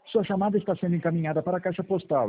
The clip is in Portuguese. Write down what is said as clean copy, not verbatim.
Sua chamada está sendo encaminhada para a caixa postal.